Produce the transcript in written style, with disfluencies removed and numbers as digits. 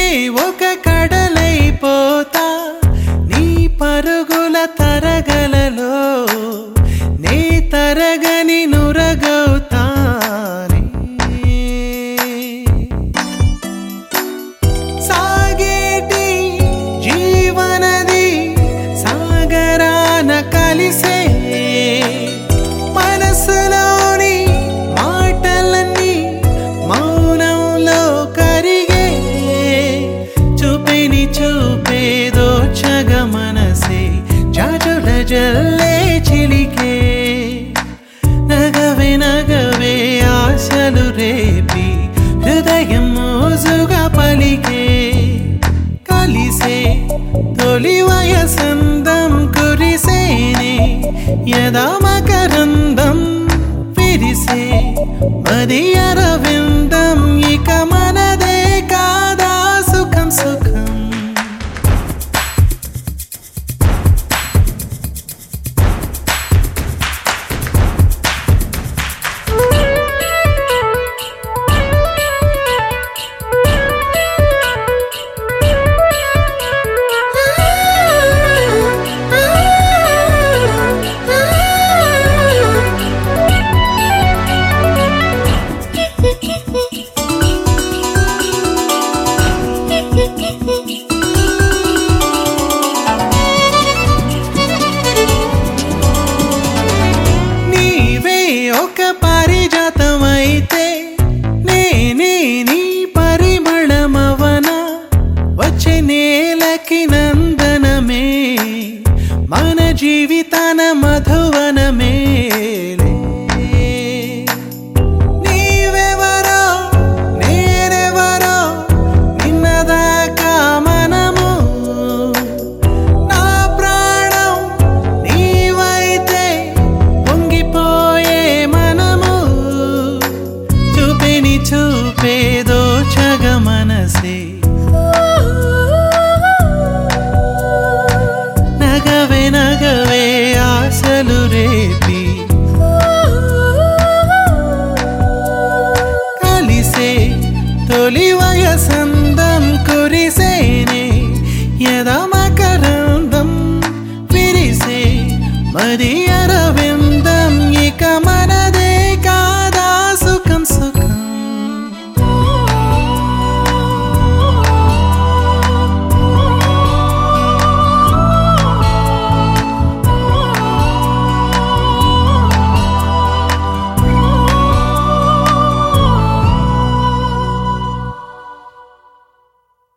ఒక కడలైపోతా నీ పరుగుల తరగలలో నే తరగని నురగవుతానే సాగేటి జీవనది సాగరాన కలిసే మనసులోని మాటలన్నీ మౌనంలో కరిగే చూపిని చూపేదో చగ మనసే జాజుల జల్లే చిలికే నగవే నగవే ఆశలు రేపి హృదయం మోజుగా పలికే కలిసే తొలి వయసందం కురిసేనే యదా మకరందం విరిసే మది అరవిందం ఇక మనదే కాదా సుఖం సుఖం నీవే ఒక పారిజాతమైతే నేనే నీ పరిమళమవన వచ్చే నేలకి నందనమే మన జీవితాన మధు